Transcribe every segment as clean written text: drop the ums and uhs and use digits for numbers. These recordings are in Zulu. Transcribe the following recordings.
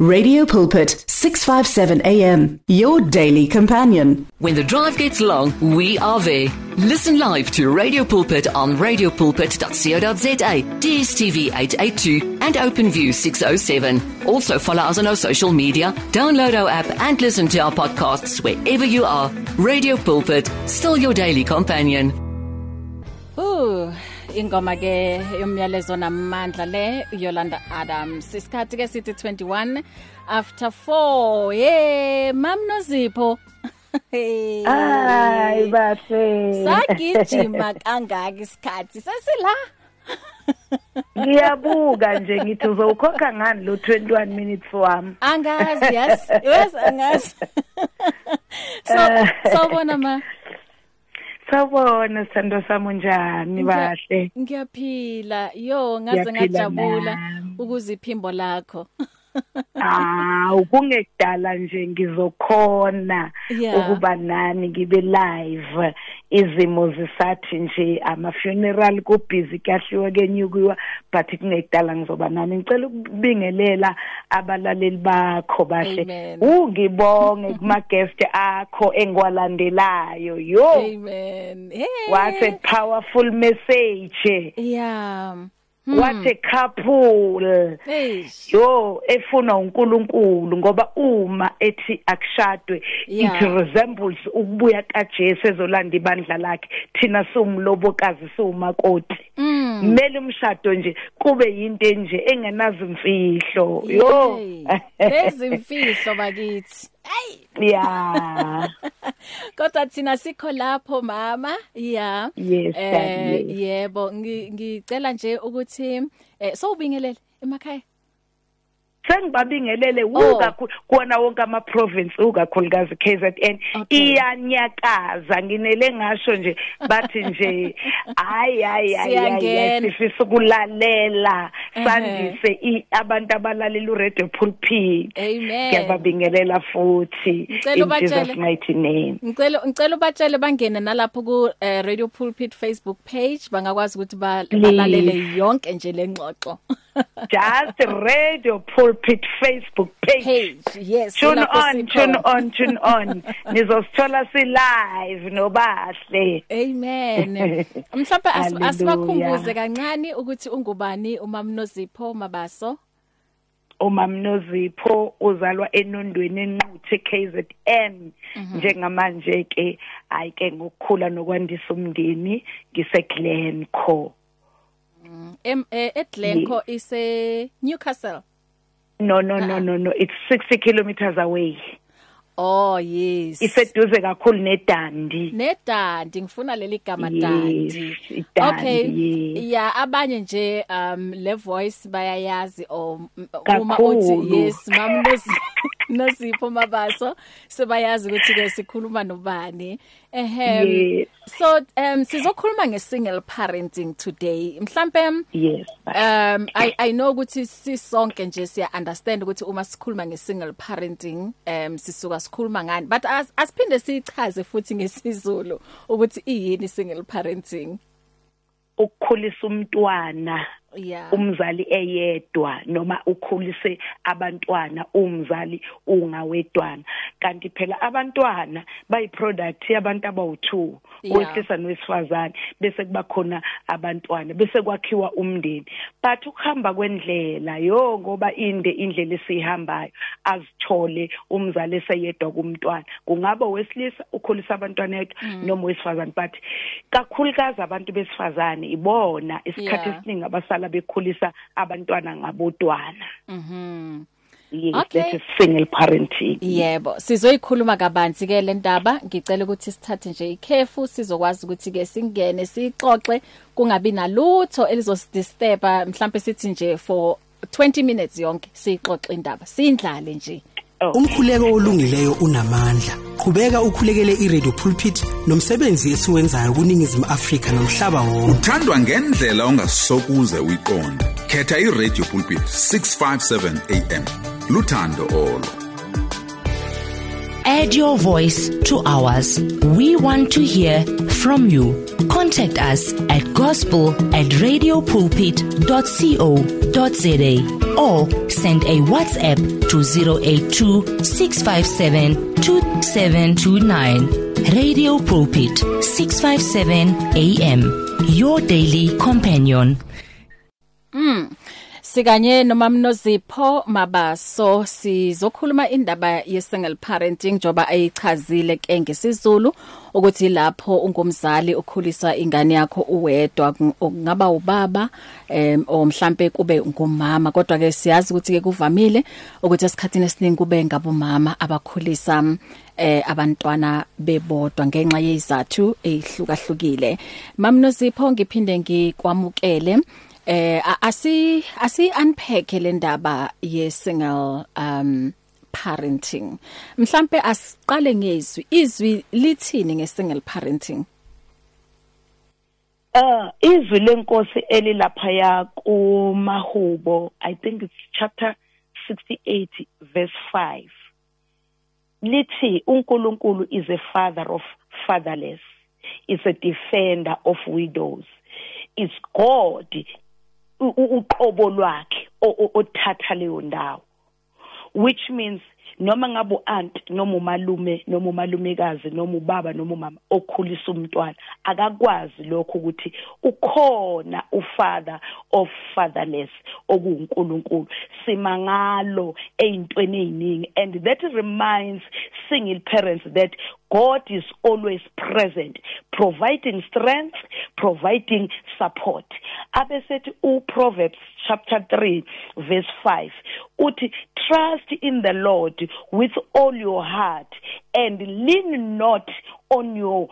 Radio Pulpit, 657 AM, your daily companion. When the drive gets long, we are there. Listen live to Radio Pulpit on radiopulpit.co.za, DSTV 882 and OpenView 607. Also follow us on our social media, download our app and listen to our podcasts wherever you are. Radio Pulpit, still your daily companion. Ingoma ke yomyalezo namandla le Yolanda Adams. Isikhathi ke sithi 21 after 4. Hey, Mamnozipho. Ay bahle. Sagijima kangaka isikhathi sesila. Ngiyabuka nje ngithi uzokhokha ngani lo 21 minutes wami. Angazi yes angazi. So bona ma Sawubona sithando sami njani bahle. Ngiyaphila yo ngaze ngajabula ukuziphimbo lakho. Ukungekudala nje ngizokhona ukuba nani ngibe live izimo zisathi nje ama funeral ku busy kahliwe kenyukiwa but kungekudala ngizoba nani ngicela ukubingelela abalaleli bakho bahle ungibonge kuma guest akho engwalandelayo yo amen hey. What a powerful message What a couple. Yo efuna uNkulunkulu ngoba uma ethi akushadwe it resembles ukubuya kaJesu ezolanda ibandla lakhe thina somlobokazi somakoti. Kumele umshado nje kube yinto nje engenazo imfihlo. Yo lezimfihlo bakithi. Yeah. Kodwa thina sikho lapho mama. Yeah. Yes. Yebo ngicela nje ukuthi so ubingelele emakhaya. Sengibabingelele ukakhulu kuona wonke ama province ukakhulukazi KZN iyanyakaza nginele ngasho nje bathi nje ay sifisa ukulalela sandise abantu abalalela uRadio Pulpit. Amen. Ngiyababingelela futhi in Jesus mighty name. Ngicela ubatshele bangene nalapho ku Radio Pulpit Facebook page bangakwazi ukuthi balalele yonke nje lengxoxo. Just Radio Pulpit Facebook page. Yes. Tune on. Nizosithola si live nobahle. Amen. Mhlawumbe asibakhumbuze kancane ukuthi ungubani uMamnozipho Mabaso. uMamnozipho uzalwa enondweni enquthe KZN njengamanje ke ayike ngokukhula nokwandisa umndeni ngiseGlencoe. Glencoe is a Newcastle. No, it's 60 kilometers away. Oh yes. Iseduze kakhulu neDandi. Nedandi ngifuna leli gama Dandi. Okay. Yeah, abanye nje le voice bayayazi uma uthi yes Mamnozipho Mabaso sebayazi ukuthi ke sikhuluma nobani. So sizokhuluma ngesingle parenting today. Mhlambe yes. I know ukuthi sisonke nje siya understand ukuthi uma sikhuluma ngesingle parenting sisuka sikhuluma ngani but asiphinde sichaze futhi ngesizulu ukuthi iyini single parenting. Ukukhulisa umntwana umzali eyedwa noma ukhulise abantwana umzali ungawedwana kanti phela abantwana bayiproduct yabantu abawu2 wesilisa nowesifazane bese kuba khona abantwana bese kwakhiwa umndeni but ukuhamba kwendlela ngoba indlela esihambayo azithole umzali eseyedwa kumntwana kungaba wesilisa ukhulisa abantwana yedwa noma wesifazane but kakhulukazi abantu besifazane ibona isikhathi esiningi abasala bekhulisa abantwana ngabodwana. Yes, okay. That is single parenting. Yebo, sizoyikhuluma kabanzi ke le ndaba, ngicela ukuthi sithathe nje ikhefu sizokwazi ukuthi ke singene sixoxe kungabi nalutho elizosdisturba mhlambe sithi nje for 20 minutes yonke sixoxe indaba. Sindlale nje. Umkhuleko olungileyo unamandla. Qhubeka ukhulekele iRadio Pulpit nomsebenzi esiwenzayo kuNingizimu Afrika nomhlaba wonke. Uthandwa ngendlela ongasokuze uyiqonde. Khetha iRadio Pulpit 657 AM. Luthando Olo. Add your voice to ours. We want to hear from you. Contact contact us at gospel@radiopulpit.co.za or send a WhatsApp to 082 657 2729. Radio Pulpit 657 AM, your daily companion. Sikanye nomamnozipho Mabaso sizokhuluma indaba ye single parenting njoba ayichazile ke ngesizulu ukuthi lapho ungumzali ukhulisa ingane yakho uwedwa ngaba ubaba o mhlambe kube ngumama kodwa ke siyazi ukuthi ke kuvamile ukuthi esikhathini esiningi kube ngabomama abakhulisa abantwana bebodwa ngenxa yezizathu ezihlukahlukile. Mamnozipho ngiphinde ngikwamukele asi unpack le ndaba ye single parenting. Mhlambe asiqale ngezwi izwi lithini nge single parenting? Izwi lenkosi elilapha ya kuMahubo, I think it's chapter 68 verse 5. Lithi uNkulunkulu is a father of fatherless, is a defender of widows. It's God uqobo lwakhe othatha leyo ndawo, which means noma ngabe aunt noma umalume noma umalumekazi noma ubaba noma umama okhulisa umntwana akakwazi lokho ukuthi ukhona ufather of fatherless okuNkulunkulu simangalo eyintweni eziningi, and that reminds single parents that God is always present, providing strength, providing support. Abesethi Proverbs chapter 3 verse 5 uthi trust in the Lord with all your heart and lean not on your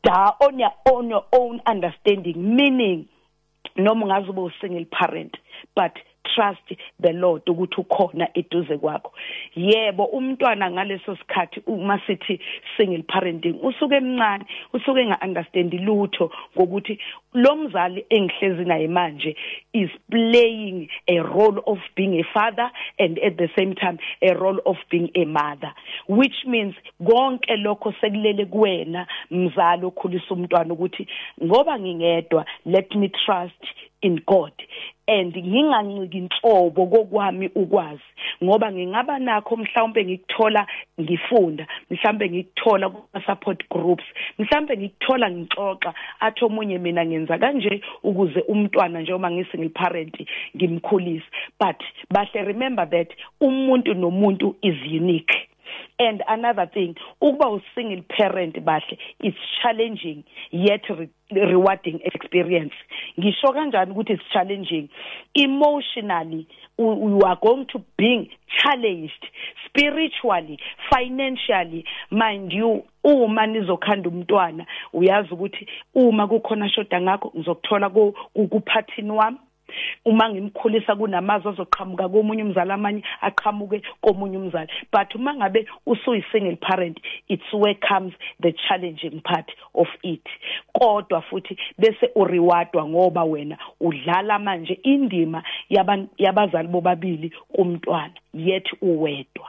own understanding, meaning noma ngazuba single parent but trust the Lord ukuthi ukhona eduze kwakho. Yebo umntwana ngaleso sikhathi uma sithi single parenting usuke emncane, usuke enga-understand lutho ngokuthi lo mzali engihlezi naye manje is playing a role of being a father and at the same time a role of being a mother, which means konke lokho sekulele kuwena mzali okhulisa umntwana ukuthi ngoba ngingedwa, let me trust in God and nginganciki inhlobo kokwami ukwazi ngoba ngingaba nakho mhlawumbe ngikuthola ngifunda, mhlawumbe ngikuthola kuma support groups, mhlawumbe ngikuthola ngixoxa athi omunye mina ngenza kanje ukuze umntwana njengoba ngisingle parent ngimkhulisa, but bahle remember that umuntu nomuntu is unique. And another thing, ukuba single parent bahle is challenging yet rewarding experience. Ngisho kanjani ukuthi it's challenging? Emotionally, you are going to be challenged spiritually, financially, mind you. Uma nizokhanda umntwana uyazi ukuthi uma kukhona shoda ngakho ngizokuthola kuphathini wami. Uma ngimkhulisa kunamazwi azoqhamuka komunye umzali amanye aqhamuke komunye umzali, but uma ngabe usuyi single parent it's where comes the challenging part of it. Kodwa futhi bese urewardwa ngoba wena udlala manje indima yabazali bobabili kumntwana yet uwedwa.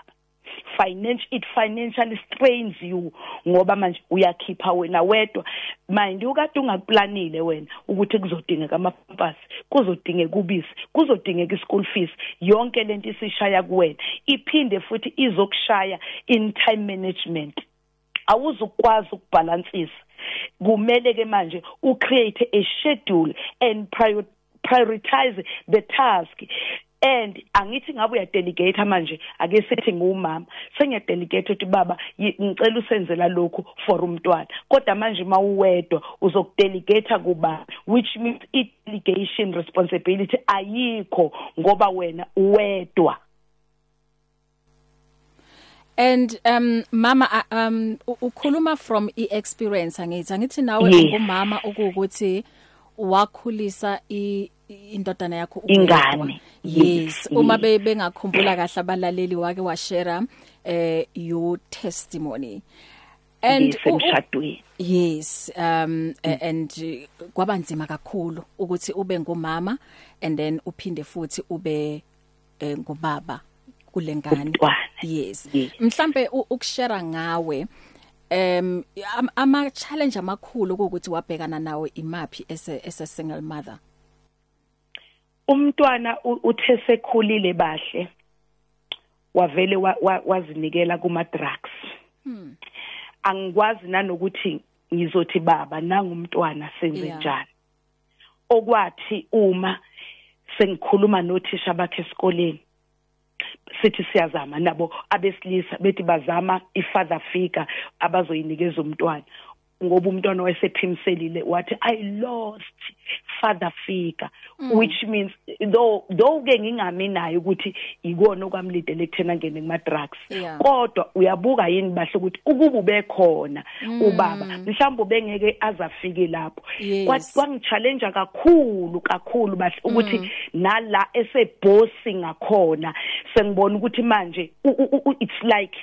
It financially strains you ngoba manje uyakhipha wena wedwa, mind ukade ungaplanile wena ukuthi kuzodingeka amapampers, kuzodingeka ubisi, kuzodingeka ischool fees, yonke lento isishaya kuwena iphinde futhi izokushaya in time management. Awuzukwazi ukubalansisa, kumele ke manje ucreate a schedule and prioritize the task. And angithi ngabe uyadelegate manje ake sithi ngumama sengiyadelegate ukuthi baba ngicela usenzela lokho for umntwana, kodwa manje mawuwedwa uzokudelegate kuba, which means delegation responsibility ayikho ngoba wena uwedwa. And mama ukhuluma from experience angithi nawe ungumama ukuthi wakhulisa indodana yakho ingane. Yes, uma bengakhumbula kahle abalaleli wake washare your testimony and yes and kwabanzima kakhulu ukuthi ube ngumama and then uphinde futhi ube ngubaba kulengane. Yes, mhlambe ukushare ngawe ama challenge amakhulu ukuthi wabhekana nawo imapi as a single mother. Umntwana uthe sekhulile bahle wavele wazinikela kuma drugs. Angikwazi nanokuthi ngizothi baba nangumntwana senze njani. Okwathi uma sengikhuluma nothisha bakhe esikoleni sithi siyazama nabo abesilisa bethi bazama ifather figure abazoyinikeza umntwana ngoba umntwana wayesephimselile wathi I lost father figure which means though ke ngingaminayo ukuthi ikona okwamlidele kuthena ngene kuma drugs kodwa uyabuka yini bahle ukuthi ukuba bekhona ubaba mhlawumbe ubengeke azafike lapho kwangichallenge kakhulu bahle ukuthi nala esebossing ngakhona sengibona ukuthi manje it's like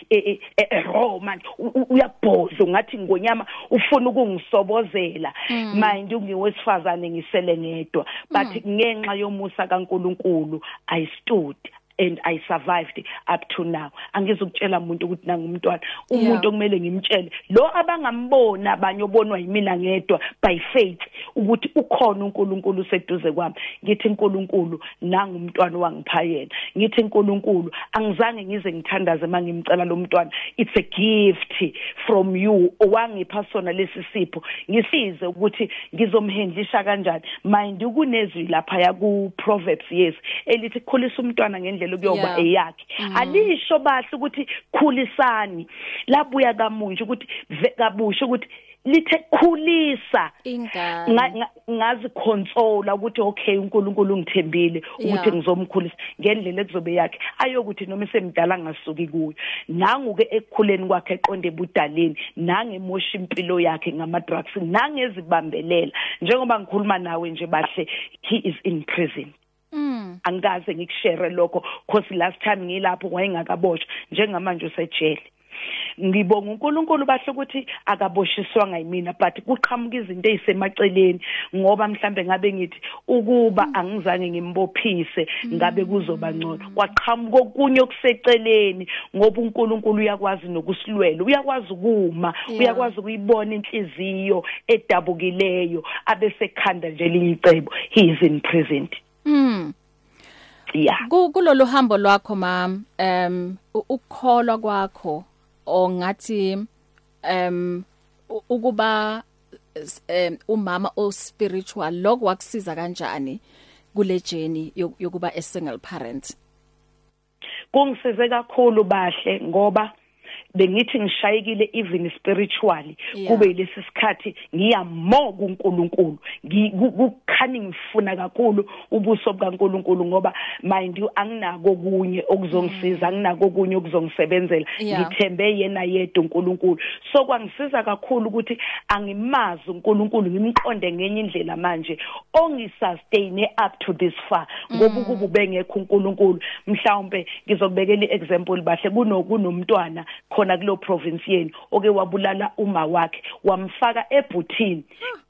a roman uyabhoza ngathi ngonyama ufuna ukungisobozela mind ungiwesifazane ngisele ngedwa but ngenxa yomusa kaNkuluNkulu I stood and I survived up to now. Angizukutshela umuntu ukuthi nangumntwana umuntu okumele ngimtshele lo abangambona abanye obonwa yimina ngedwa by faith ukuthi ukhona uNkulunkulu seduze kwami ngithi uNkulunkulu nangumntwana wangipha yena ngithi uNkulunkulu angizange ngize ngithandaze mangimcela lo mntwana it's a gift from you owangipha sona lesi sipho ngisize ukuthi ngizomhendlisha kanjani mind kunezwi lapha yaku Proverbs elithi khulisa umntwana ngendlela kuyoba eyakhe alisho bahle ukuthi khulisani labuya kamunje ukuthi kabusha ukuthi lithe khulisa ingane ngazi consola ukuthi okay uNkulunkulu ungithembile ukuthi ngizomkhulisa ngendlela ekuzobe yakhe ayokuthi noma semdala ngasuki kuyo nangu ke ekukhuleni kwakhe eqonde ebudaleni nangemosha impilo yakhe ngama drugs nangezibambelela njengoba ngikhuluma nawe nje bahle he is in prison. Angikaze ngikushare lokho because last time ngilapho wayengakaboshwa njengamanje usejele ngibonga uNkulunkulu bahle ukuthi akaboshiswanga yimina but kuqhamuka izinto ezisemaceleni ngoba mhlambe ngabe ngithi ukuba angizange ngimbophise ngabe kuzoba ngcono kwaqhamuka okunye okuseceleni ngoba uNkulunkulu uyakwazi nokusilwela uyakwazi ukuma uyakwazi ukuyibona inhliziyo edabukileyo abese khanda nje lincebo he is in prison. Kulolu hambo lwakho mam ukukholwa kwakho ongathi ukuba umama o spiritual lokho wakusiza kanjani kule journey yokuba a single parent? Kungisize kakhulu bahle ngoba bengithi ngishayekile even spiritually kube lesi sikhathi ngiyamoka uNkulunkulu kukhani ngifuna kakhulu ubuso bukaNkulunkulu ngoba mind you anginako kunye okuzongisiza anginako kunye okuzongisebenzela ngithembe yena yedwa uNkulunkulu so kwangisiza kakhulu ukuthi angimazi uNkulunkulu ngimqonde ngenye indlela manje ongisustain up to this far ngoba ukuba bengekho uNkulunkulu mhlawumbe ngizokubekela iexample bahle kunomntwana khona kulo province yeni oke wabulala uma wakhe wamfaka ebhuthini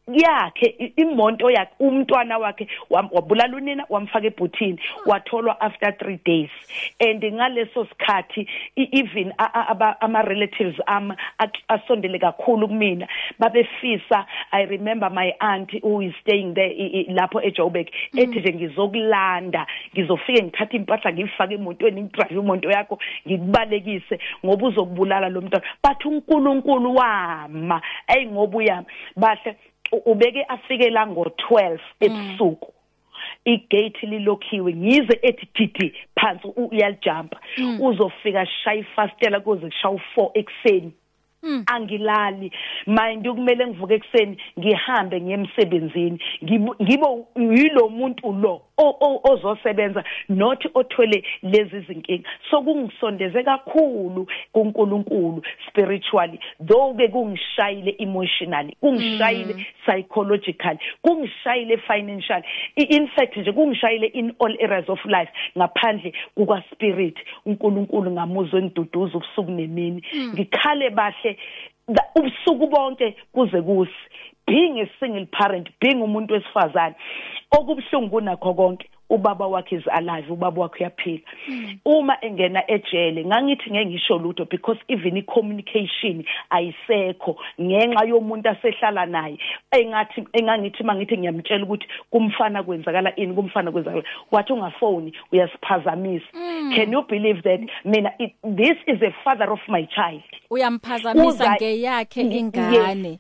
yakhe imonto yakhe umntwana wakhe wabulala unina wamfaka ebhuthini watholwa after 3 days and ngaleso sikhathi even ama relatives asondele kakhulu kumina babefisa I remember my aunt who is staying there lapho eJoburg ethi nje ngizokulanda ngizofike ngithatha impahla ngifake emotweni ngidrive imoto yakho ngikubalekise ngoba uzokubulala lo mntwana but uNkulunkulu wama ngoba uyami bahle ubeke afike la ngo12 ebusuku igate lilokhiwe ngize ethi didi phansi uyaljumpa uzofika shaya ifastela kuze kushaya 4 ekseni angilali mind ukumele ngivuke ekseni ngihambe ngiyemsebenzini ngibo yilo muntu lo ozosebenza not othwele lezi zinkinga so kungisondeze kakhulu kuNkulunkulu spiritually though ke kungishayile emotionally kungishayile psychologically kungishayile financially in fact nje kungishayile in all areas of life ngaphandle kuka spirit uNkulunkulu ngamuzwe engiduduza ubusuku nemini ngikhale bahle ubusuku bonke kuze being a single parent being umuntu wesifazane okubhlungu kunakho konke ubaba wakhe is alive, ubaba wakhe uyaphila. Uma engena ejele ngangithi ngeke ngisho lutho because even i-communication ayisekho ngenxa yomuntu asehlala naye. Engangithi mangithi ngiyamtshela ukuthi kumfana kwenzakala ini, kumfana kwenzakala wathi ungafoni uyasiphazamisa. Can you believe that? Mina this is a father of my child. Uyamphazamisa ngeyakhe ingane.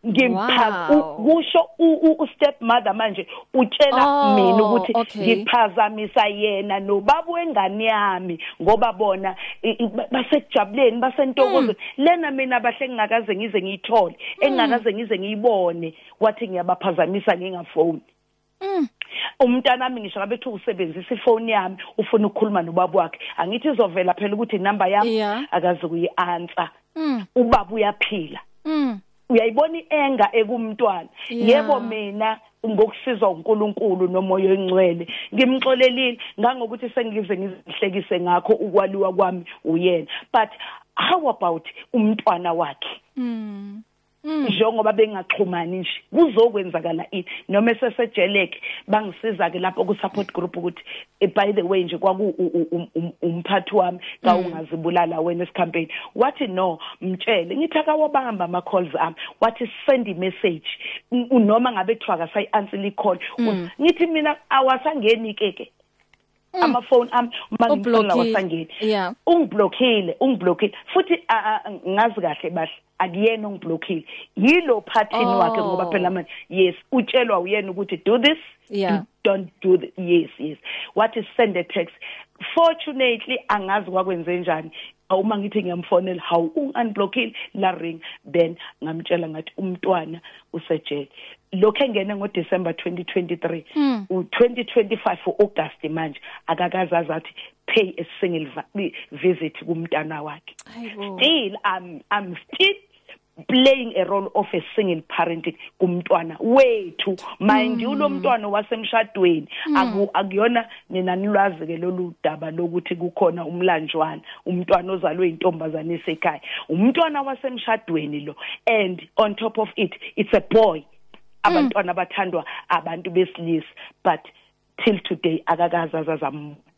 Kusho stepmother manje utshela mina ukuthi ngiphazamisa yena nobaba wengane yami ngoba bona basejabuleni basentokozweni lena mina bahle ngingakaze ngize ngiyithole engakaze ngize ngiyibone wathi ngiyabaphazamisa ngingafoni. Umntana wami ngisho ngabe ethu usebenzisa ifoni yami ufuna ukukhuluma nobaba wakhe angithi izovela phela ukuthi inamba yami akaze kuyi-answer. Ubaba uyaphila. Uyayibona enga ekumntwana. Yebo mina ngokusizwa uNkulunkulu nomoya ongcwele ngimxolelile ngangokuthi sengize ngizihlekise ngakho ukwaliwa kwami uyena. But how about umntwana wakhe? Njengoba bengaxhumani nje kuzokwenzakala ini noma sesejeleke bangisiza ke lapho ku support group ukuthi by the way nje kwaku umphathi wami ka ungazibulala wena esikhampeni wathi no mtshele ngithi akawabamba ama calls ami wathi send a message noma ngabe kuthiwa akasayi answer i call ngithi mina awasangeni ke amafoni ami mangicela wasangeni ungiblockile futhi ngazi kahle bahle akuyena ongiblockile yilo phathini wakhe ngoba phela manje yes utshelwa uyena ukuthi do this don't do this yes what is send a text fortunately angazi kwakwenze njani uma ngithi ngiyamfonela how unblockile la ring then ngamtshela ngathi umntwana usejele lokho engene ngoDecember 2023 u2025 for August manje akakazazi athi pay a single visit kumntana wakhe. Still I'm still playing a role of a single parenting kumntwana wethu mind you lo mntwana wasemshadweni akuyona nina nilwazi ke lolu daba lokuthi kukhona umlanjwana umntwana ozalwe intombazane esekhaya umntwana wasemshadweni lo and on top of it it's a boy abantwana bathandwa abantu besilisa but till today akakazaza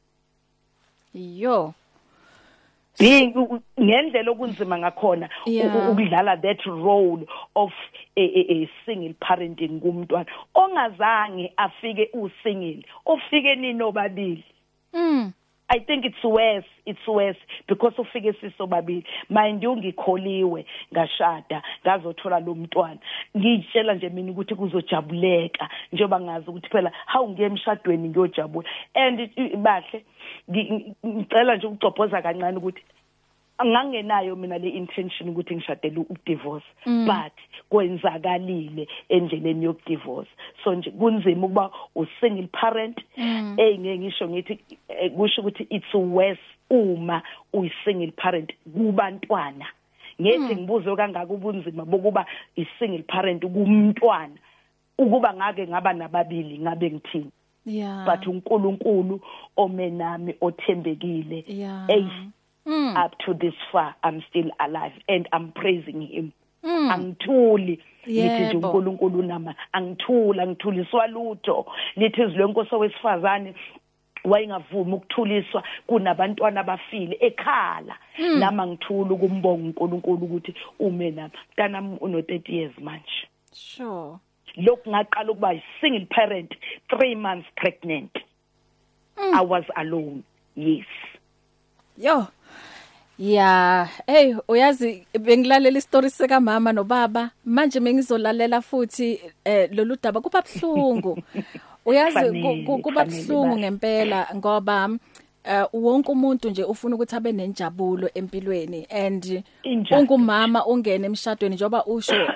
yo ngendlela okunzima ngakhona ukudlala that role of a single parenting kumntwana ongazange afike usingle ofike ninobabili. I think it's worse because ufike sisobabili mind you ngikholiwe ngashada ngazothola lo mntwana ngitshela nje mina ukuthi kuzojabuleka njengoba ngazi ukuthi phela hawu ngiye emshadweni ngiyojabula and bahle ngicela nje ukucophoza kancane ukuthi angangenayo mina le intention ukuthi ngishadele ukudivorce but kwenzakalile endleleni yokudivorce so nje kunzima ukuba usingle parent ngeke ngisho ngithi kusho ukuthi it's worse uma uyisingle parent kubantwana ngethi ngibuzo kangaka ubunzima bokuba isingle parent kumntwana ukuba ngake ngaba nababili ngabe ngithini but uNkulunkulu omenami othembekile up to this far I'm still alive and I'm praising him. Angithuli lithi nje uNkulunkulu nama angithuliswa lutho lithi izilwenkosi wesifazane wayengavuma ukuthuliswa kunabantwana abafile ekhala nama ngithula ukumbonga uNkulunkulu ukuthi ume nami mntanami uno 30 years manje sure lokhu ngaqala ukuba single parent 3 months pregnant I was alone yes yo yeah uyazi bengilalela istory seka mama nobaba manje mengizolalela futhi lolu daba kuba buhlungu uyazi kuba buhlungu ngempela ngoba wonke umuntu nje ufuna ukuthi abe nenjabulo empilweni and ungumama ungena emshadweni njoba usho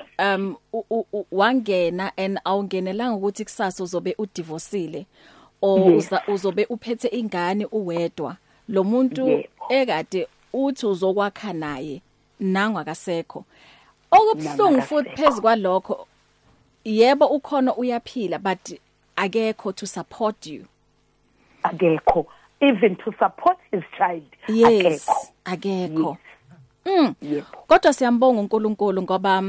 wangena and awungenelanga ukuthi kusasa uzobe udivorceile uzobe uphethe ingane uwedwa lo muntu ekade uthi uzokwakha naye nangwa kasekho okubuhlungu futhi phezukwa lokho yebo ukhona uyaphila but akekho to support you akekho even to support his child akekho kodwa siyambonga uNkulunkulu ngoba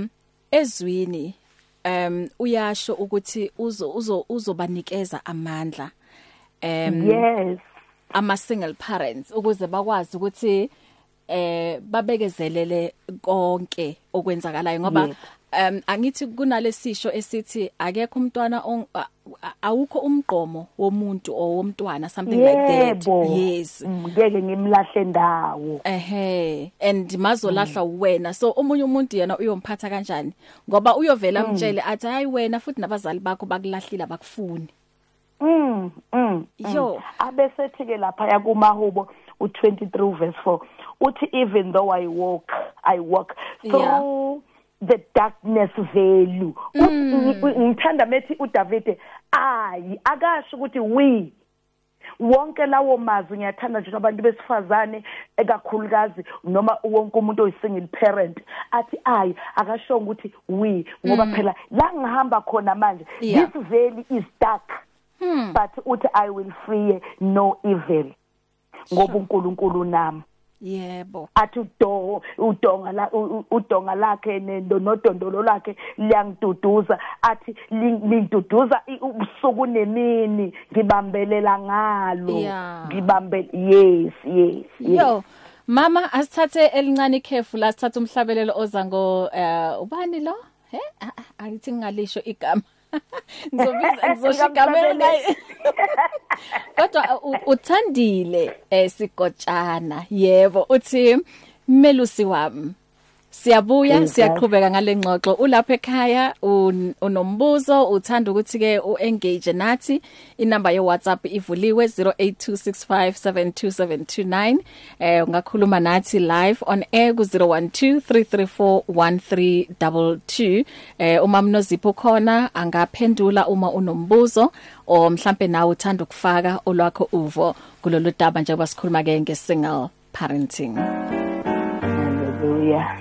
ezwini uyasho ukuthi uzobanikeza amandla yes, ama single parents ukuze bakwazi ukuthi babekezelele konke okwenzakalayo ngoba angithi kunalesisho esithi akekho umntwana awukho umgqomo womuntu o womntwana something like that. Yes, ngeke ngimlahle ndawo. And mazolahla wena, so omunye umuntu yena uyomphatha kanjani ngoba uyovela amtshele athi hayi wena futhi nabazali bakho bakulahlile abakufuni. Yo abesethi ke lapha yakumahubo u23 verse 4 uthi even though I walk through the darkness valley. Ngithanda methi uDavid akasho ukuthi we wonke lawo mazwi ngiyathanda nje abantu besifazane ekakhulukazi noma wonke umuntu oyisingle parent athi akasho ukuthi we ngoba phela la ngihamba khona manje this valley is dark. But uthi I will fear no evil ngoba uNkulunkulu nami. Yebo. Athi udonga lakhe nodondolo lakhe liyangiduduza athi lingiduduza ubusuku nemini ngibambelela ngalo ngibambele yes. Yo mama asithathe elincane ikhefu la sithatha umhlabelelo oza ngo ubani lo angithi ngalisho igama ngizoshigamela kodwa uthandile Sikotshana yebo uthi Melusi wami siyabuya siyaqhubeka ngale ngxoxo ulapha ekhaya unombuzo uthanda ukuthi ke uengage nathi inamba ye WhatsApp ivuliwe 0826572729 ungakhuluma nathi live on air ku 0123341322 uma mnozipho khona angaphendula uma unombuzo o mhlambe nawe uthanda ukufaka olwakho uvo kulolu daba njengoba sikhuluma ke ngesingle parenting. Hallelujah.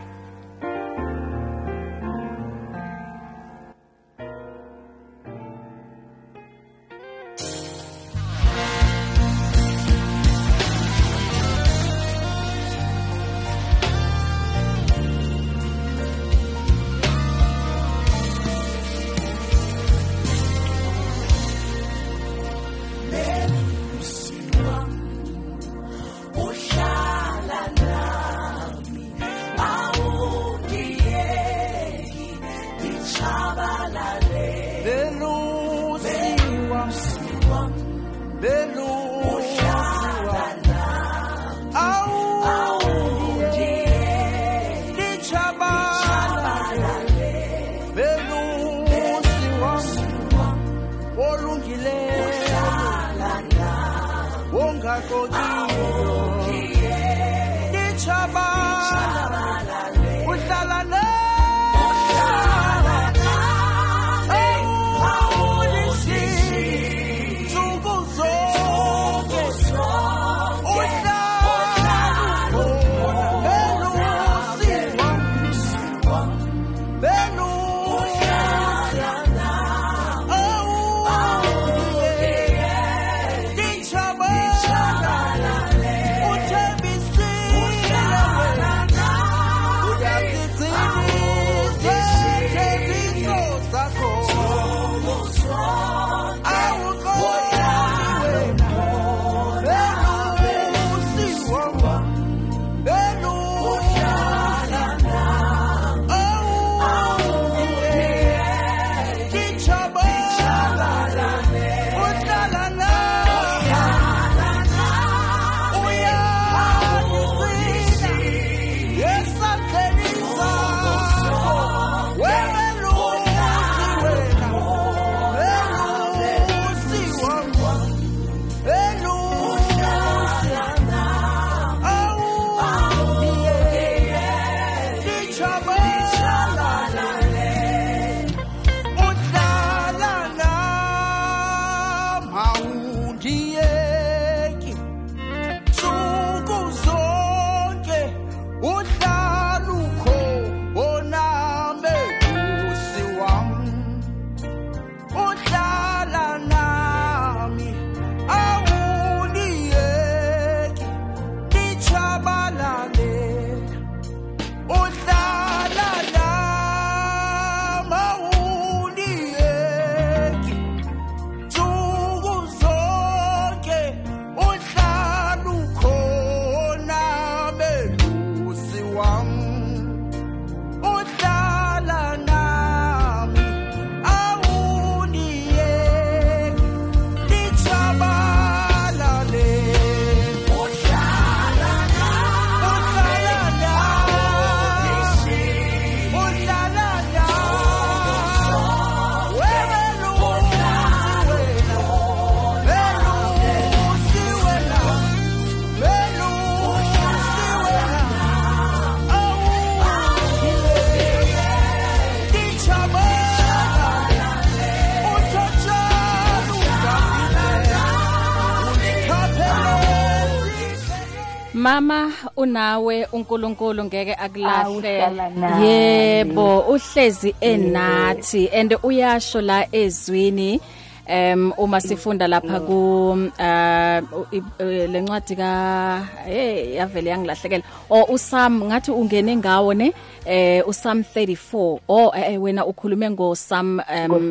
mama unawe uNkulunkulu ngeke akulahle yebo uhlezi enathi and uyasho la ezwini uma sifunda lapha ku lencwadi ka yavele yangilahlekela uSam ngathi ungene ngawo ne uSam 34 wena ukhulume ngoSam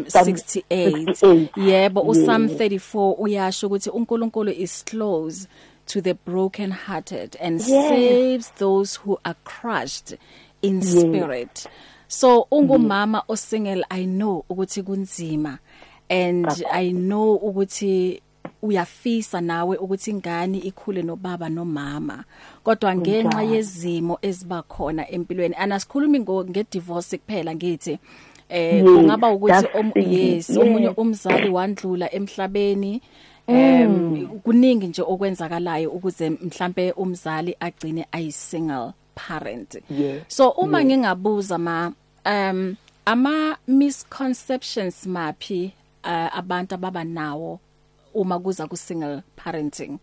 68 yebo uSam 34 uyasho ukuthi uNkulunkulu is close to the broken hearted and saves those who are crushed in spirit. So ungumama osingle, I know ukuthi kunzima and I know ukuthi uyafisa nawe ukuthi ingane ikhule nobaba nomama kodwa ngenxa yezimo eziba khona empilweni anasikhulumi ngedivorce kuphela ngithi kungaba ukuthi omunye umzali wandlula emhlabeni kuningi nje okwenzakalayo ukuze mhlambe umzali agcine ayi-single parent. So uma ngingabuza ama misconceptions maphi abantu ababa nawo uma kuza ku single parenting?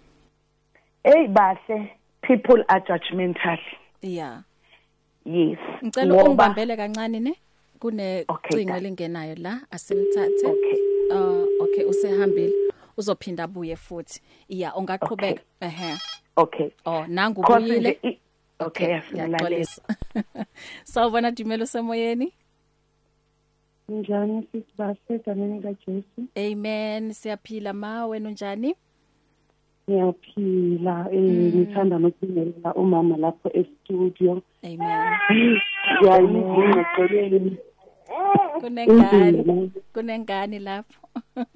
Bahle, people are judgmental. Yeah. Yes. Ngicela ungibambele kancane ne kune cingo lingenayo la asimthathe. Okay usehambile uzophinda buye futhi. Yeah, ungaqhubeka. Okay. Nangu buyile. Okay, yaxolisa. Sawubona Dumelo semoyeni? Njani sisibahle kanene kaJesu? Amen. Siyaphila ma wena unjani? Ngiyaphila ngithanda nokubingelela umama lapho e-studio. Amen. Ngiyayizingqoqeleni. Kunengane lapho.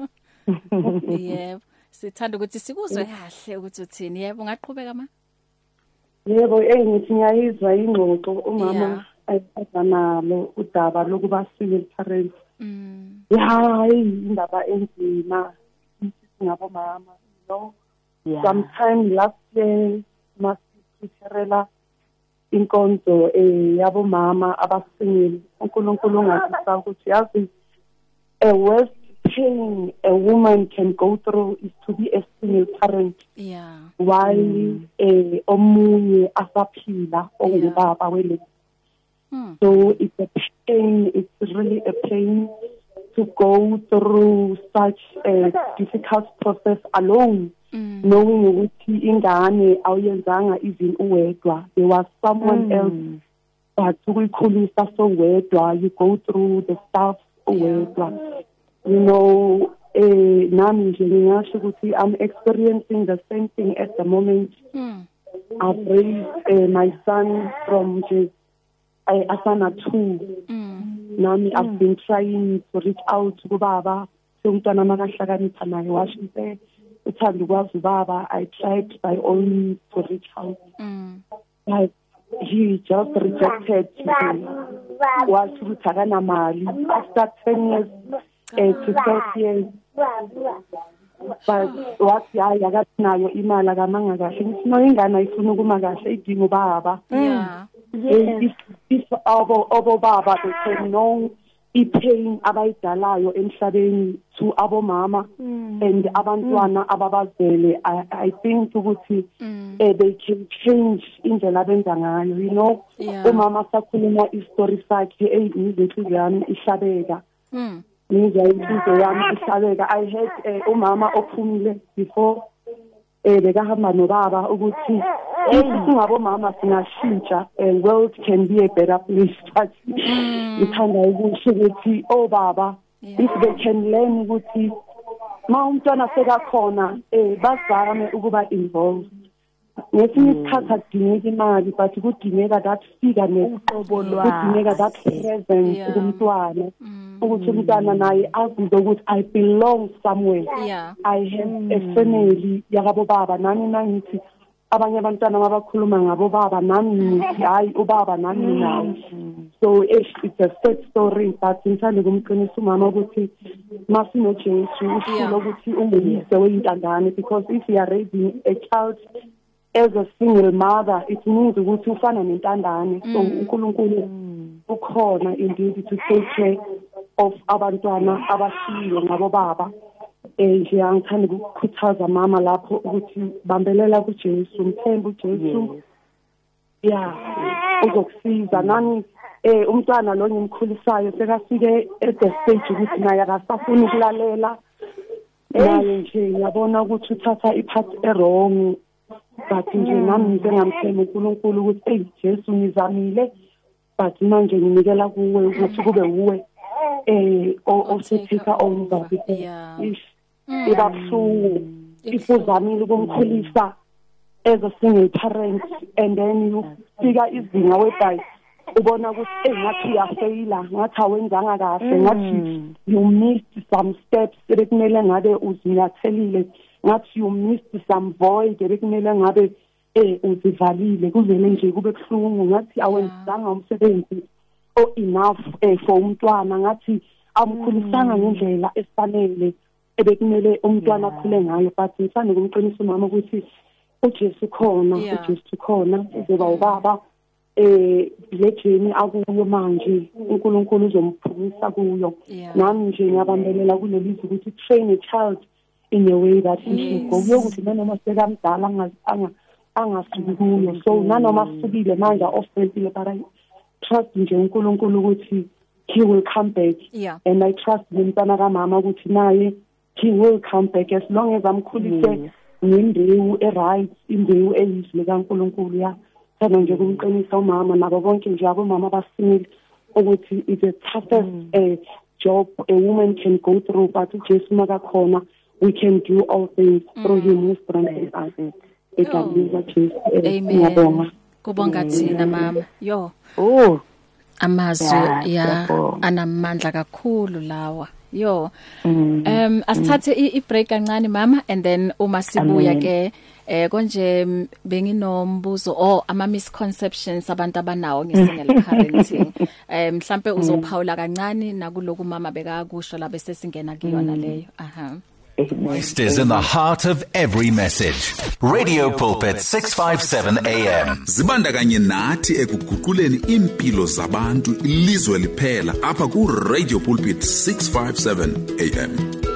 Yebo. Sithanda ukuthi sikuzwe kahle ukuthi uthini. Yebo ungaqhubeka ma? Yebo ngithi ngiyayizwa ingxoxo umama ayifanalo udaba lokuba single parents. Hayi indaba enzima ngabo mama no. Sometime last year masipherela inkonzo yabo mama abasingle uNkulunkulu ngathi ukuthi yazi a worst pain a woman can go through is to be a single parent. While omunye asaphila ongubaba wele. So it's a pain, it's really a pain to go through such a difficult process alone, knowing ukuthi ingane awuyenzanga even uwedwa. There was someone else, but ukuyikhulisa so wedwa, you go through the stuff uwedwa. You know, nami nje ngingasho ukuthi I'm experiencing the same thing at the moment. I've raised my son from just asana 2. Nami I've been trying to reach out to baba. Umntwana makahlakanipha naye washise uthanda ukwazi ubaba. I tried by all means to reach out. But he just rejected me. Wathi ukuthi akanamali. After 10 years to 12 years. But wathi hayi akanayo imali akamanga kahle. Ngifuna ingane ayifuna ukuma kahle idinga ubaba. If abo baba they can know ipain abayidalayo emhlabeni to abo mama and abantwana ababazele. I think ukuthi they can change indlela abenza ngayo. You know, umama sakhuluma istory sakhe izinhliziyo yami ihlabeka. I had umama ophumile before bekahamba nobaba ukuthi singabo mama singashintsha world can be a better place. But ngithanda ukusho ukuthi baba if they can learn ukuthi ma umntwana sekakhona bazame ukuba involved. Ngesinye isikhathi akudingeki imali but kudingeka that figure kudingeka that presence kumntwana ukuthi umntwana naye azize ukuthi I belong somewhere. I have a family yakabo baba. Nami nangithi abanye abantwana abakhuluma ngabo baba nami ngithi hayi ubaba nami nawo. So it's a sad story but ngithanda ukumqinisa umama ukuthi masino Jesu usho ukuthi unguyise weyintandane because if you are raising a child as a single mother it means ukuthi ufana nentandane. So uNkulunkulu ukhona indeed to take care of abantwana abashiyo ngabo baba nje angithanda ukukhuthaza mama lapho ukuthi bambelela kuJesu, mthembe uJesu. Yeah, uzokusiza nami umntwana lo ngimkhulisayo sekafike at the stage ukuthi naye akasafuni ukulalela. Naye nje ngiyabona ukuthi uthatha iphathi wrong. But nje nami njengamthemba uNkulunkulu ukuthi Jesu ngizamile, but manje nginikela kuwe ukuthi kube uwe osethika over because ibabsu ifuzamile ukumkhulisa as a single parent, and then you figure izinga webhayi ubona ukuthi ngathi uyafeyila, ngathi awenzanga kahle, ngathi you missed some steps bekumele ngabe uzinyathelile, ngathi you missed some void bekumele ngabe uzivalile, kuvele nje kube kuhlungu, ngathi awenzanga umsebenzi enough for umntwana, ngathi amkhulisanga ngendlela efanele ebekumele umntwana akhule ngayo. But ngifana ukumqinisa umama ukuthi uJesu khona, uJesu khona, uzoba ubaba le journey akuyo manje uNkulunkulu uzomphumisa kuyo. Nami nje ngiyabambelela kuleli izwi ukuthi train a child in a way that he should go. Ukuthi noma sekamdala angasuki kuyo, so nanoma asukile manje offensile, but I trust nje uNkulunkulu ukuthi he will come back. And I trust umntana kaMama ukuthi naye he will come back as long as amkhulise ngembewu right, imbewu eyizwe kaNkulunkulu. Ya thana nje kumqinisa umama nabo bonke nje abomama abasimile ukuthi it's the toughest job a woman can go through, but uJesu makakhona we can do all things through him who strengthens us. Amen. Kubonga thina mama. Yo. Amazwi anamandla kakhulu lawa. Yo. Asithathe i-break kancane mama, and then uma sibuya ke konje benginombuzo ama misconceptions abantu abanawo ngesingle parenting. Mhlambe uzophawula kancane nakuloku mama bekakusho la bese singena kuyona leyo. Christ is in the heart of every message. Radio Pulpit 657 AM. Zibandakanye nathi ekuguquleni impilo zabantu ilizwe liphela apha ku Radio Pulpit 657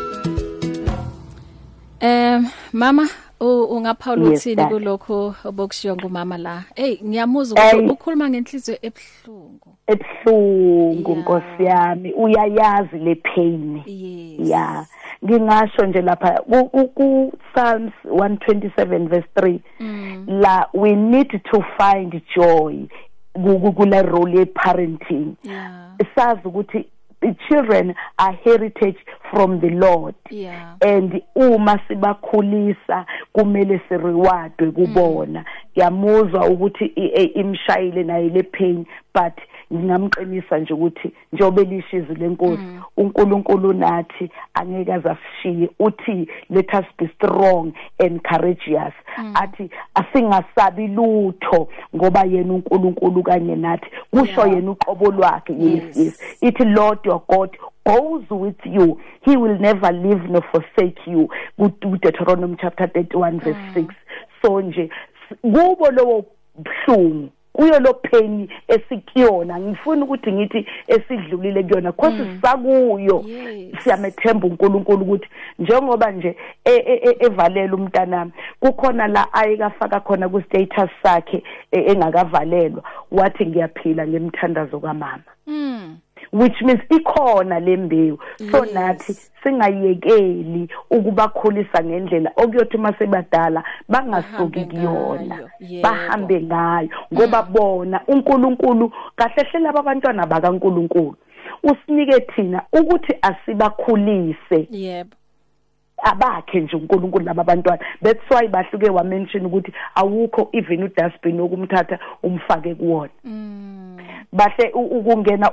AM. Mama ungaphawula uthini kulokho obokushiyo ngumama la? Ngiyamuzwa ukuthi ukhuluma ngenhliziyo ebuhlungu. Ebuhlungu Nkosi yami, uyayazi le pain. Yeah. Ngingasho nje lapha ku Psalms 127 verse 3 la we need to find joy kule role ye parenting. Sazi ukuthi the children are heritage from the Lord. And uma sibakhulisa kumele sirewardwe kubona. Ngiyamuzwa ukuthi imshayile nayo le pain, but ngingamqinisa nje ukuthi njobe lishizi lenkosi uNkulunkulu nathi angeke azasishiye. Uthi let us be strong and courageous. Athi asingasabi lutho ngoba yena uNkulunkulu kanye nathi. Kusho yena uqobo lwakhe. Yes. Ithi Lord your God goes with you. He will never leave nor forsake you. Deuteronomy chapter 31 verse 6. So nje kubo lowo buhlungu kuyo lo pain esikuyona, ngifuna ukuthi ngithi esidlulile kuyona because sisakuyo. Siyamethemba uNkulunkulu ukuthi njengoba nje evalela umntanami kukhona la ayekafaka khona ku status sakhe engakavalelwa wathi ngiyaphila ngemthandazo kaMama. Which means ikhona lembewu. So nathi singayekeli ukubakhulisa ngendlela okuyothi masebadala bangasuki kuyona, bahambe ngayo ngoba bona uNkulunkulu kahle hle laba abantwana bakaNkulunkulu usinike thina ukuthi asibakhulise. Abakhe nje uNkulunkulu laba abantwana. That's why bahluke wa mention ukuthi awukho even udustbin okumthatha umfake kuwona. Bahle ukungena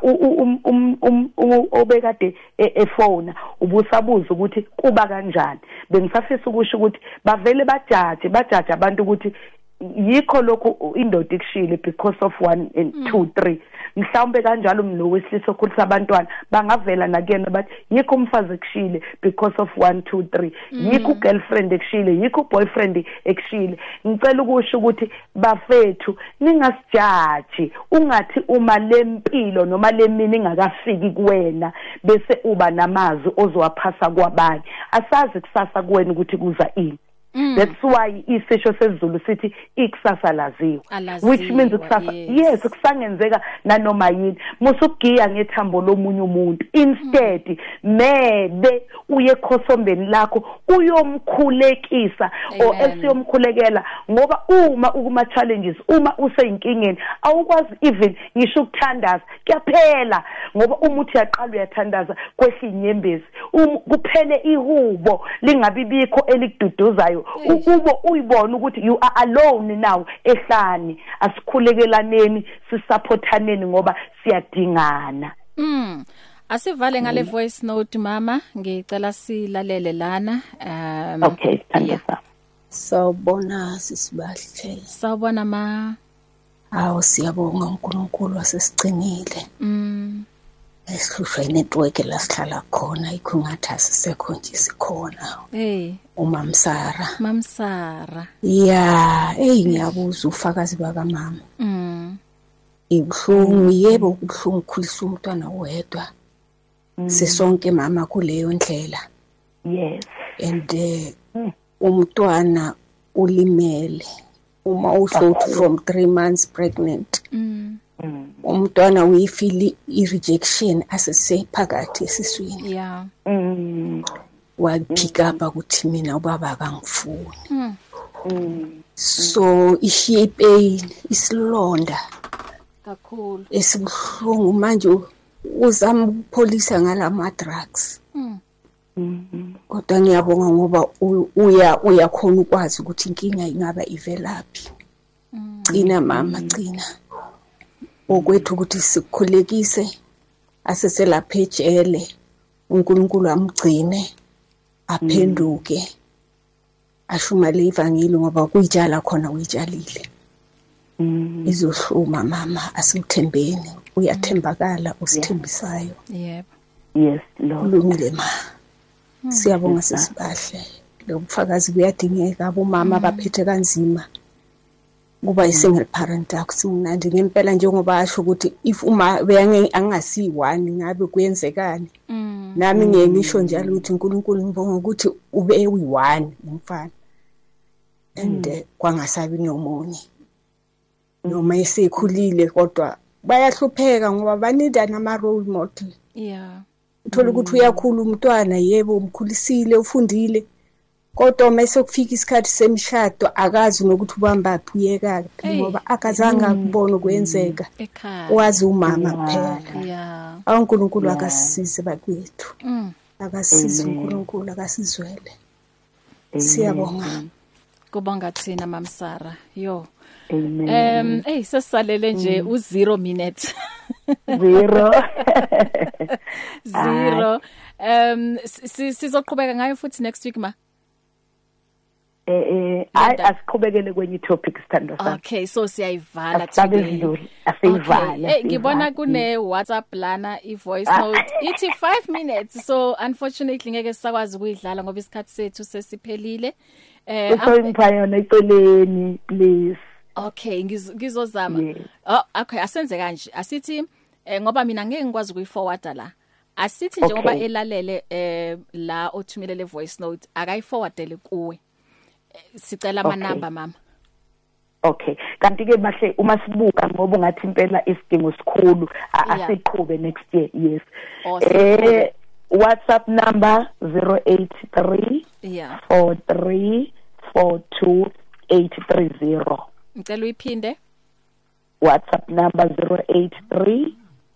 obekade efona ubusabuza ukuthi kuba kanjani. Bengisafisa ukusho ukuthi bavele bajaje abantu ukuthi yikho lokho indoda ikushile because of 1 and 2 3 mhlawumbe kanjalo mnowesilisa okhulisa abantwana bangavela nakuyena bathi yikho umfazi ekushile because of 1 2 3 yikho girlfriend ekushile yikho boyfriend ekushile ngicela ukusho ukuthi bafethu ningasijaji ungathi uma lempilo noma lemini ingakafiki kuwena bese uba namazwi ozowaphasa kwabanye asazi kusasa kuwena ukuthi kuza ini. That's why isisho sezulu sithi ikusasa laziwa, which means kusasa yes kusangenzeka nanoma yini musugiya ngethambo lomunye umuntu instead mebe uye ekhosombeni lakho uyomkhulekisa or esiyomkhulekela ngoba uma ukuma challenges uma useyinkingeni awukwazi even ngisho ukuthandaza kuyaphela ngoba umuthi yaqala uyathandaza kwehla inyembezi kuphele ihubo lingabibikho elikududuzayo ukubo uyibona ukuthi you are alone now ehlani asikhulekelaneni sisupportaneni ngoba siyadingana. Asivale ngale voice note mama ngicela silalele lana okay thandasa. Sawubona sisibahle. Sawubona ma. Awu siyabonga uNkulunkulu wasesigcinile. Esihlushwa inetwork lasihlala khona ikhungatha sisekho nje sikhona. Umamsara. Mamsara. Yeah, ngiyabuza ufakazi baka mama. Ibhlungu yebo ubhlungu khulisa umntwana wedwa. Sesonke mama kuleyo ndlela. Yes. And umntwana ulimele uma uhluthu from 3 months pregnant. Umntwana uyifili i-rejection asesephakathi esiswini. Yeah. Wapick up ukuthi mina ubaba akangifuni. So ishiye pain isilonda kakhulu esibhlungu manje uzama ukupholisa ngala drugs. Kodwa ngiyabonga ngoba uyakhona ukwazi ukuthi inkinga ingaba ivelaphi. Gcina mama gcina okwethu ukuthi sikhulekise aseselapha ejele uNkulunkulu amgcine aphenduke ashumale ivangeli ngoba kuyitshala khona uyitshalile. Izohluma mama asimthembeni uyathembakala usithembisayo. Yebo. Yes Lord. Ulungile ma. Siyabonga sesibahle. Lokufakazi kuyadingeka abomama abaphethe kanzima. Kuba isingle parent akusimnandi ngempela njengoba asho ukuthi if uma angasiyi-1 ngabe kuyenzekani. Nami ngisho njalo ukuthi uNkulunkulu ngibonga ukuthi ube eyi-1 umfana. And kwangasabi nomunye. Noma esekhulile kodwa bayahlupheka ngoba banida nama role model. Yeah. Uthola ukuthi uyakhula umntwana yebo umkhulisile ufundile kodwa mase kufika isikhathi semshado akazi nokuthi ubamba uyeka ngoba akazanga kubona ukwenzeka wazi umama kuphela. Yeah. uNkulunkulu akasisize bakwethu. Akasisize uNkulunkulu akasizwele. Siyabonga. Kubonga thina mamsara yo. Amen. Sesalele nje u0 minutes. 0. Sizoqhubeka ngayo futhi next week ma. Asiqhubekele kwenye topic sithando sakho. Okay, so siyayivala today. Asiyivala. Ngibona kune WhatsApp lana i-voice note ithi 5 minutes, so unfortunately ngeke sisakwazi ukuyidlala ngoba isikhathi sethu sesiphelile. Usayipha yona eceleni please. Okay, ngizozama. Oh, okay, asenze kanje. Asithi ngoba mina ngeke ngikwazi ukuyiforwarda la. Asithi nje ngoba elalele la othumelele voice note akayiforwardele kuwe. Sicela ama number mama. Okay, kanti ke bahle uma sibuka ngoba ungathi impela isidingo sikhulu asiqhube next year. Yes. WhatsApp number 083 4342830. Ngicela uyiphinde. WhatsApp number 083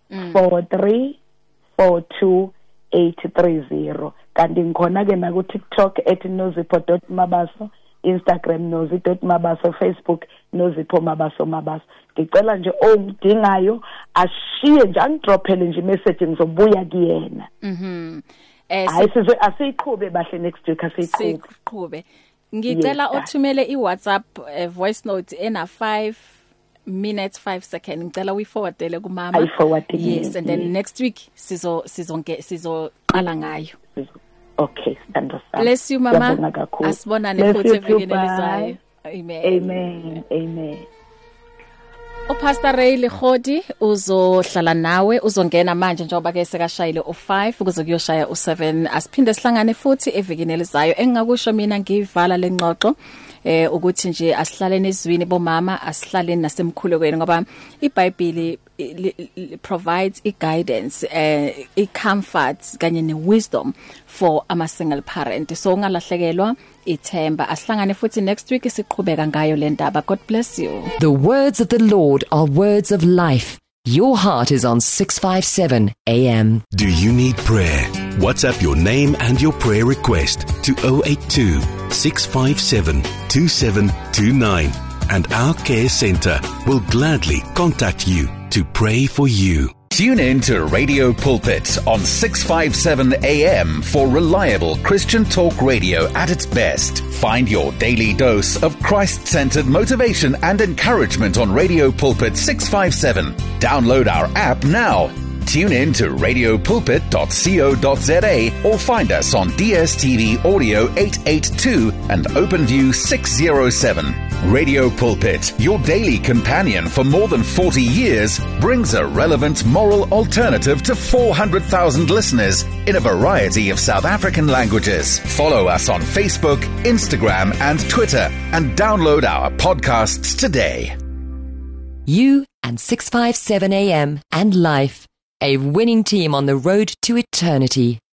4342830. Kanti ngikhona ke na ku TikTok @nozipho.mabaso, Instagram nozi.mabaso, Facebook nozipho mabaso. Ngicela nje ongidingayo ashiye nje angidrophele nje message ngizobuya kuyena. Asiyiqhube bahle next week asiyiqhube. Ngicela othumele iWhatsApp voice note ena 5 minutes 5 seconds ngicela uyiforwardele kumama. Yes, and then next week sizoqala ngayo. Okay, understand. Bless you mama. Asibonane futhi evikini elizayo. Amen. Pastor Ray Lekhodi uzohlala nawe uzongena manje njengoba ke sekashayile u5 ukuze kuyoshaya u7 asiphinde sihlangane futhi evikini elizayo engakusho mina ngiyivala lengxoxo ukuthi nje asihlale nezwini bomama asihlale nasemkhulekweni ngoba iBhayibheli provides guidance comfort kanye newisdom for ama single parent so ungalahlekelwa ithemba asihlangane futhi next week siqhubeka ngayo le ndaba. God bless you. The words of the Lord are words of life. Your heart is on 657 AM. Do you need prayer? WhatsApp your name and your prayer request to 082 657 2729 and our care centre will gladly contact you to pray for you. Tune in to Radio Pulpit on 657 AM for reliable Christian talk radio at its best. Find your daily dose of Christ-centered motivation and encouragement on Radio Pulpit 657. Download our app now. Tune in to radiopulpit.co.za or find us on DSTV Audio 882 and OpenView 607. Radio Pulpit, your daily companion for more than 40 years, brings a relevant moral alternative to 400,000 listeners in a variety of South African languages. Follow us on Facebook, Instagram and Twitter and download our podcasts today. You and 657 AM and Life, a winning team on the road to eternity.